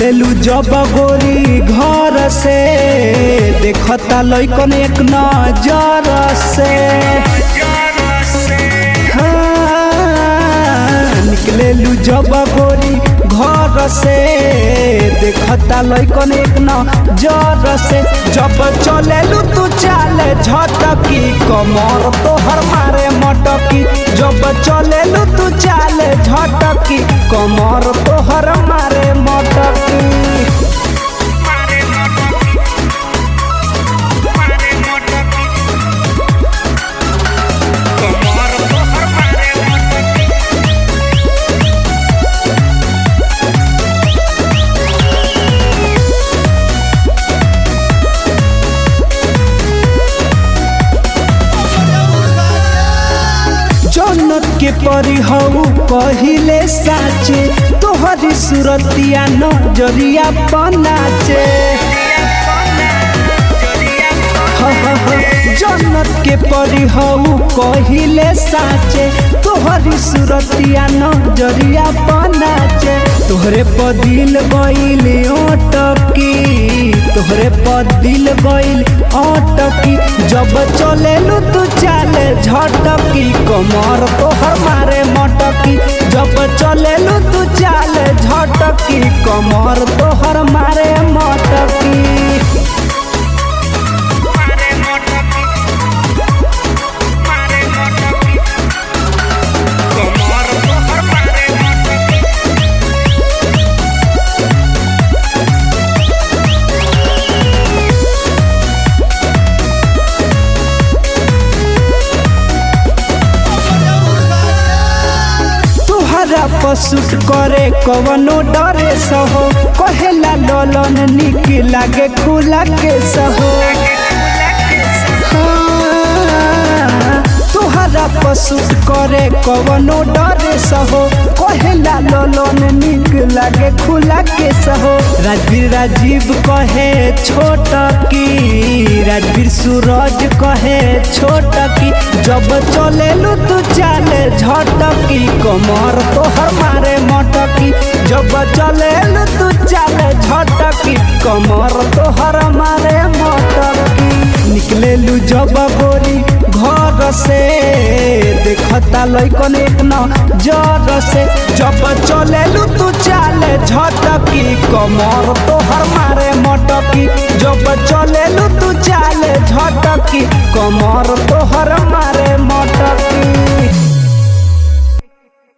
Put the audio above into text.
निकलेलू जब गोरी घर से देखता लइकन एक नजर से निकलेलू जब गोरी घर से देखता लइकन एक नजर से जब चलेलू तू चाले झटकी कमर तोहर मारे मटकी जब चलेलू तू चाले झटकी कमर तोहर मारे मटकी। जन्नत के परी हऊ पहिले साचे तोहरी सूरतिया नजरिया बनाचे जन्नत के परी हऊ पहिले साचे तोहरी सूरतिया नजरिया बनाचे तोहरे पदिल गइल अटकी तोहरे पदिल गइल अटकी जब चलेलू तू चाले झटकी कमर तोहर मारे मटकी जब चलेलू तू चाले झटकी कमर तोहर मारे मटकी। पसुट करे कवनो डरे सहो कहेला ललन निक लागे खुला के सहो तुहरा पसुट करे कवनो डरे सहो कहेला ललन निक लागे खुला के सहो राजवीर राजीव कहे छोटकी राजवीर सूरज कहे छोटकी जब चलेलू तू चाले झटकी कमर तोहर मारे मटकी जब चलेलू तू चाले झटकी कमर तोहर मारे मटकी निकलेलू जब गोरी घर से देखता लइकन एक नजर से जब चलेलू तू चाले झटकी कमर तोहर मारे मटकी जब चलेलू तू चाले झटकी कमर तोहर